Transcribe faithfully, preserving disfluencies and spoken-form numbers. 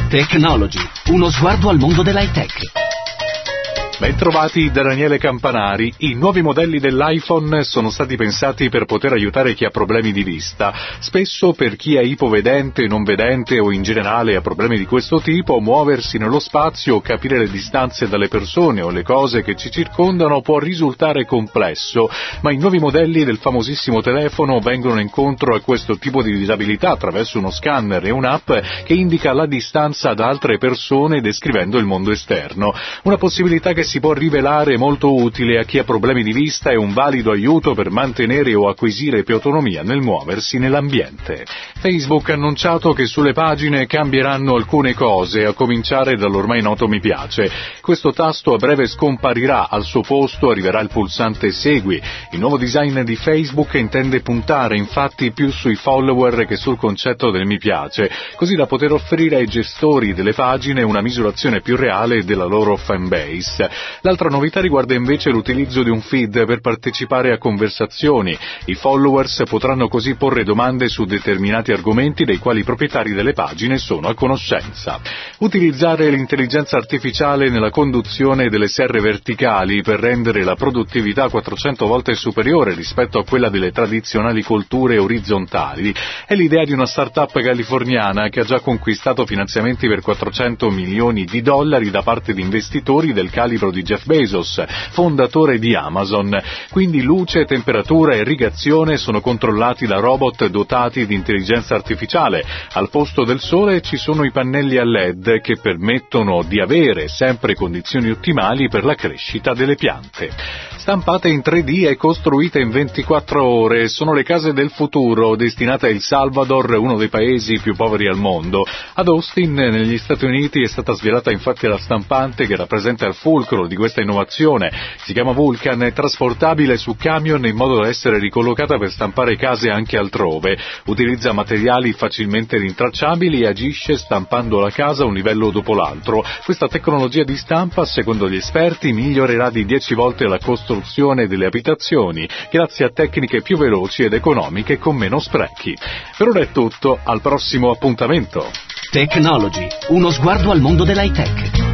Technology, uno sguardo al mondo dell'high tech. Bentrovati da Daniele Campanari. I nuovi modelli dell'iPhone sono stati pensati per poter aiutare chi ha problemi di vista. Spesso per chi è ipovedente, non vedente o in generale ha problemi di questo tipo, muoversi nello spazio o capire le distanze dalle persone o le cose che ci circondano può risultare complesso, ma i nuovi modelli del famosissimo telefono vengono incontro a questo tipo di disabilità attraverso uno scanner e un'app che indica la distanza da altre persone descrivendo il mondo esterno. Una possibilità che si può rivelare molto utile a chi ha problemi di vista e un valido aiuto per mantenere o acquisire più autonomia nel muoversi nell'ambiente. Facebook ha annunciato che sulle pagine cambieranno alcune cose, a cominciare dall'ormai noto mi piace. Questo tasto a breve scomparirà, al suo posto arriverà il pulsante segui. Il nuovo design di Facebook intende puntare infatti più sui follower che sul concetto del mi piace, così da poter offrire ai gestori delle pagine una misurazione più reale della loro fanbase. L'altra novità riguarda invece l'utilizzo di un feed per partecipare a conversazioni. I followers potranno così porre domande su determinati argomenti dei quali i proprietari delle pagine sono a conoscenza. Utilizzare l'intelligenza artificiale nella conduzione delle serre verticali per rendere la produttività quattrocento volte superiore rispetto a quella delle tradizionali colture orizzontali è l'idea di una start-up californiana che ha già conquistato finanziamenti per quattrocento milioni di dollari da parte di investitori del calibro di Jeff Bezos, fondatore di Amazon. Quindi luce, temperatura e irrigazione sono controllati da robot dotati di intelligenza artificiale. Al posto del sole ci sono i pannelli a L E D che permettono di avere sempre condizioni ottimali per la crescita delle piante. Stampate in tre D e costruite in ventiquattro ore, sono le case del futuro destinate a El Salvador, uno dei paesi più poveri al mondo. Ad Austin, negli Stati Uniti, è stata svelata infatti la stampante che rappresenta il fulcro di questa innovazione. Si chiama Vulcan, è trasportabile su camion in modo da essere ricollocata per stampare case anche altrove. Utilizza materiali facilmente rintracciabili e agisce stampando la casa un livello dopo l'altro. Questa tecnologia di stampa, secondo gli esperti, migliorerà di dieci volte la costruzione delle abitazioni, grazie a tecniche più veloci ed economiche con meno sprechi. Per ora è tutto, al prossimo appuntamento. Technology, uno sguardo al mondo dell'high tech.